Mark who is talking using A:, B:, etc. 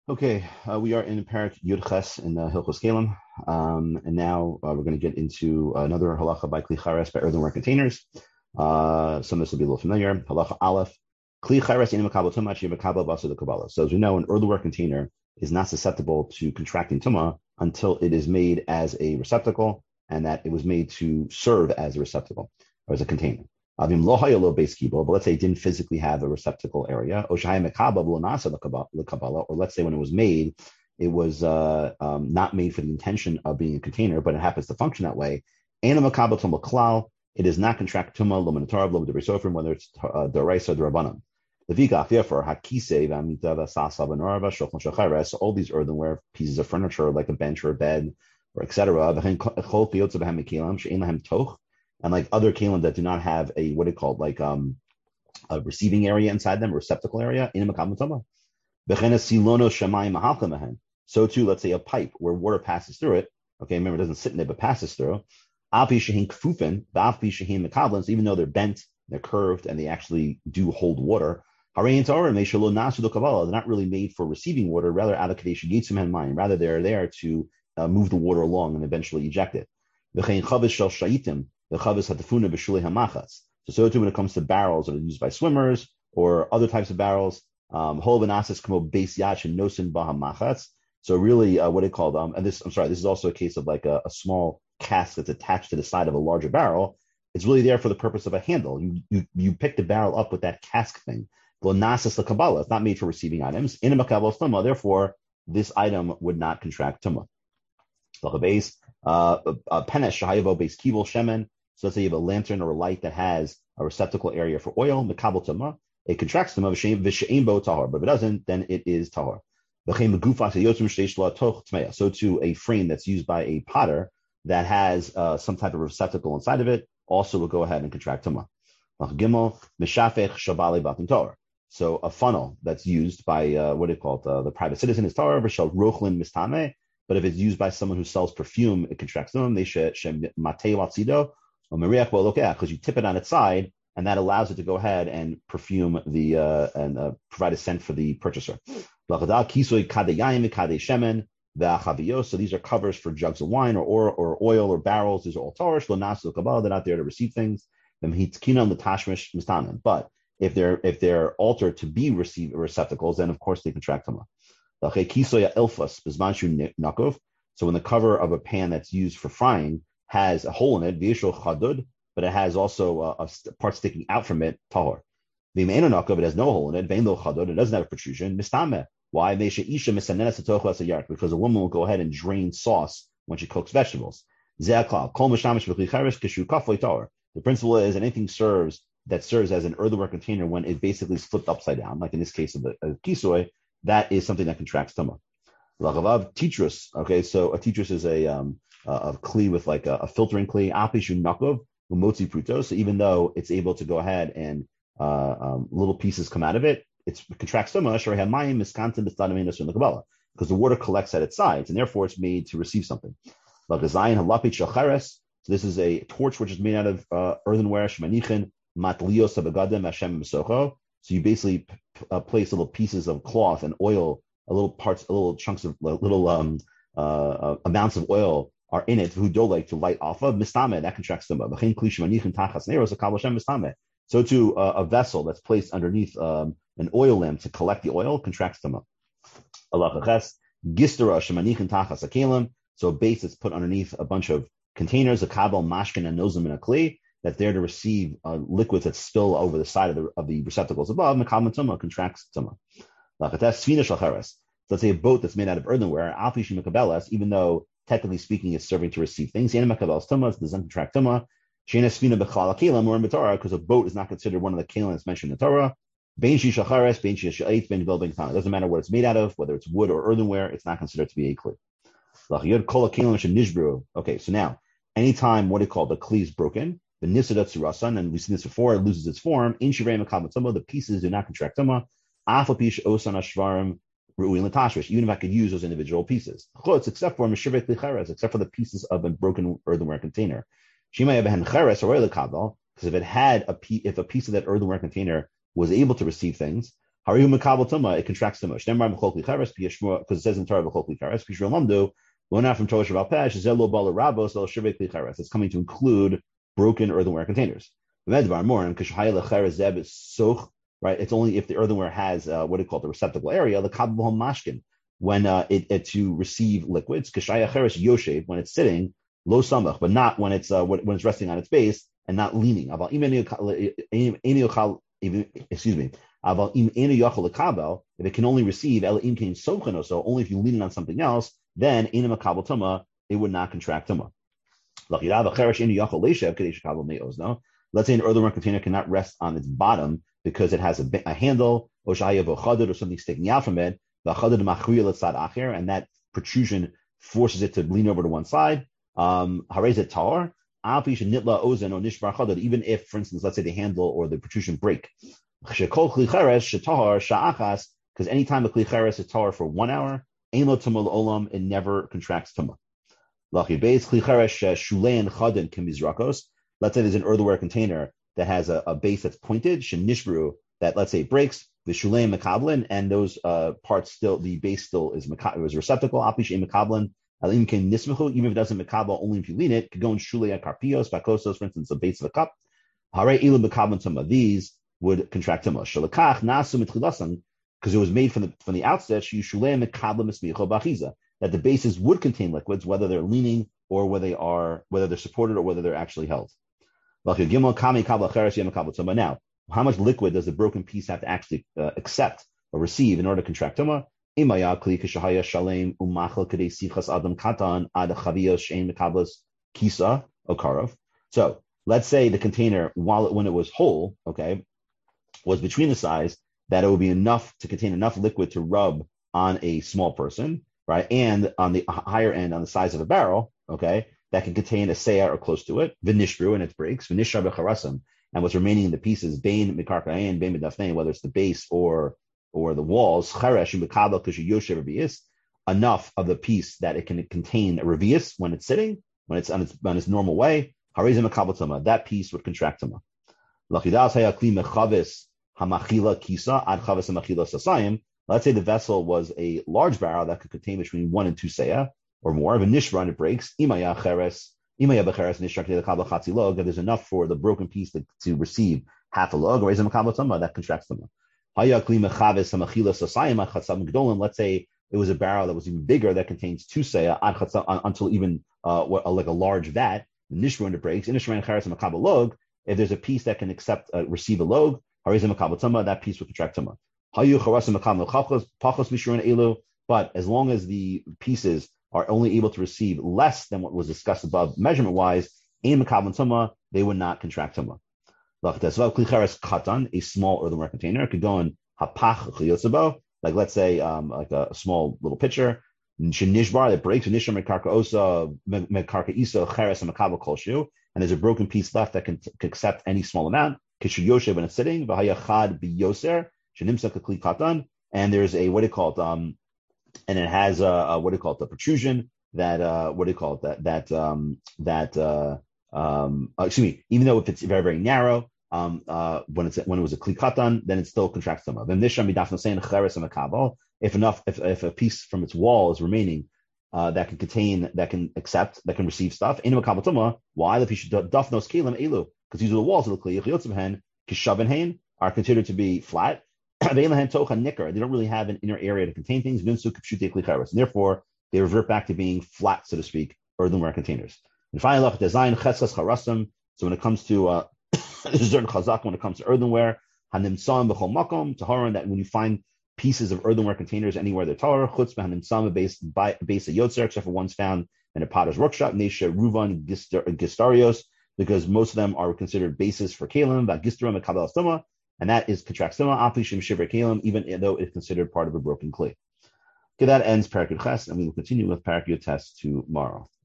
A: Okay, we are in Parak Yud Ches in Hilchos Kalim, and now we're going to get into another halacha by Kli Chares by earthenware containers. Some of this will be a little familiar. Halacha Aleph, Kli Chares in Makabel Tumah, Makabel Basa the Kabbalah. So as we know, an earthenware container is not susceptible to contracting Tumah until it is made as a receptacle, and that it was made to serve as a receptacle or as a container. Avim lo hayalo base kibo, but let's say it didn't physically have a receptacle area. Or let's say when it was made, it was not made for the intention of being a container, but it happens to function that way. It does not contract tuma lo lo de whether it's deraisa or derabanan. The vika, therefore, hakise v'amita v'sasa v'norava shulchan shachares, all these earthenware pieces of furniture like a bench or a bed or etc. And like other kalim that do not have a what it called like a receiving area inside them, a receptacle area, so too, let's say a pipe where water passes through it. Okay, remember it doesn't sit in there but passes through. So even though they're bent, they're curved, and they actually do hold water, they're not really made for receiving water. Rather, rather they're there to move the water along and eventually eject it. The chavis hatafuna b'shulei hamachas. So too when it comes to barrels that are used by swimmers or other types of barrels, hol v'nasis kamo beis yach and nosin bahamachas. So really, what they call and this is also a case of like a small cask that's attached to the side of a larger barrel. It's really there for the purpose of a handle. You pick the barrel up with that cask thing. Nasis l'kabbalah. It's not made for receiving items. In a makabel tuma, therefore, this item would not contract tuma. Penesh shahayavo beis kibul shemen. So let's say you have a lantern or a light that has a receptacle area for oil, mekabel tuma, it contracts tuma v'she'ein bo tahor, but if it doesn't, then it is tahor. So too, a frame that's used by a potter that has some type of receptacle inside of it also will go ahead and contract tuma. So a funnel that's used by the private citizen is tahor v'shel rochlin mistame, but if it's used by someone who sells perfume, it contracts tuma. They matei latzido. Because you tip it on its side, and that allows it to go ahead and perfume and provide a scent for the purchaser. So these are covers for jugs of wine or oil or barrels. These are all tarish. They're not there to receive things. But if they're altered to be receptacles, then of course they contract them. So when the cover of a pan that's used for frying has a hole in it, but it has also a part sticking out from it, tahor. It has no hole in it, it doesn't have a protrusion, mistame. Why? Because a woman will go ahead and drain sauce when she cooks vegetables. The principle is anything that serves as an earthenware container when it basically is flipped upside down, like in this case of the kisoy, that is something that contracts tuma. Titrus. Okay, so a titrus is a kli with like a filtering kli. Apishu nakov umotzi pruto. So even though it's able to go ahead and little pieces come out of it, it contracts so much. Because the water collects at its sides, and therefore it's made to receive something. So this is a torch which is made out of earthenware. So you basically place little pieces of cloth and oil, little chunks of little amounts of oil are in it who do like to light off of mistame, that contracts them. So too, a vessel that's placed underneath an oil lamp to collect the oil contracts them. So a base that's put underneath a bunch of containers, a kabel, mashkin, and nozim, and a kli that's there to receive liquids that spill over the side of the receptacles above. Mekabel tuma contracts tuma. Let's say a boat that's made out of earthenware, even though technically speaking it's serving to receive things, it doesn't contract tuma. Because a boat is not considered one of the kalim that's mentioned in the Torah. It doesn't matter what it's made out of, whether it's wood or earthenware, it's not considered to be a kli. Okay, so now, anytime what it called the kli is broken, the nisada tsurasan, and we've seen this before, it loses its form. The pieces do not contract tuma. Even if I could use those individual pieces, except for the pieces of a broken earthenware container. Because if a piece of that earthenware container was able to receive things, Harihu Makabal Tuma, it contracts Tuma. Shnemar B'chol Kli Cheres, because it says in Torah B'chol Kli Cheres, Pishra Lamdu, Lo not from Torah Shabbat Pesh, Zelo Bala Rabos, Lo Shivek Kli Cheres. It's coming to include broken earthenware containers. Medvar Morim, Kishayla Cheres Zeb is Soch, right? It's only if the earthenware has what do you call it, the receptacle area, the Kabal Mashkin, when it to receive liquids. Kishaya Cheres Yoshev, when it's sitting, Lo Samach, but not when it's resting on its base and not leaning. Excuse me. If it can only receive, so only if you're leaning on something else, then it would not contract tuma. Let's say an earthenware container cannot rest on its bottom because it has a handle or something sticking out from it, and that protrusion forces it to lean over to one side. Even if, for instance, let's say the handle or the protrusion break. Because anytime a kli cheres is tahor for 1 hour, it never contracts tuma. Let's say there's an earthenware container that has a base that's pointed, that let's say breaks, the shulein mekablin, and those parts still, the base still is a receptacle, even if it doesn't mekabel, only if you lean it, could go in shulei karpios, bakosos, for instance, the base of a cup. These would contract tuma. Because it was made from the outset, that the bases would contain liquids, whether they're leaning or whether they're supported or whether they're actually held. Now, how much liquid does the broken piece have to actually accept or receive in order to contract tuma? So let's say the container, when it was whole, okay, was between the size that it would be enough to contain enough liquid to rub on a small person, right? And on the higher end, on the size of a barrel, okay, that can contain a seah or close to it, v'nishbru, and it breaks, v'nishar b'charasim, and what's remaining in the pieces, bein mikarkayin, bein midafnein, whether it's the base or the walls, cheresh and b'kabel k'shu yoshev revius, enough of the piece that it can contain a revius when it's sitting, when it's on its normal way, harizim makabel tuma, that piece would contract tuma. Lachidas hayakli mechavis hamachila kisa ad chavis hamachila sasayim. Let's say the vessel was a large barrel that could contain between 1 and 2 seah or more. If a nishra and it breaks, imaya becheres nishra the kabel chatzi log. If there's enough for the broken piece to receive half a log, or is a makabel tuma, that contracts tuma. Let's say it was a barrel that was even bigger that contains 2 seah until even like a large vat. The nishra when it breaks, if there's a piece that can receive a log, that piece will contract tuma. But as long as the pieces are only able to receive less than what was discussed above measurement-wise, they would not contract tuma. A small earthenware container, it could go in hapach, like let's say like a small little pitcher, nishbar that breaks, and there's a broken piece left that can accept any small amount. When it's sitting, and there's a and it has a the protrusion that even though if it's very, very narrow, when it was a kli katan, then it still contracts tuma. If a piece from its wall is remaining that can receive stuff, why the piece dafnos kelim elu? Because these are the walls of the kli are considered to be flat. They don't really have an inner area to contain things. And therefore, they revert back to being flat, so to speak, earthenware containers. And finally, so when it comes to when it comes to earthenware, that when you find pieces of earthenware containers anywhere they're tahor, base of yotzer, except for ones found in a potter's workshop, nesha ruvan gistarios, because most of them are considered bases for kalim, and that is contracts tuma, even though it's considered part of a broken clay. Okay, that ends Parak Yud Ches, and we will continue with Parak Yud Tes tomorrow.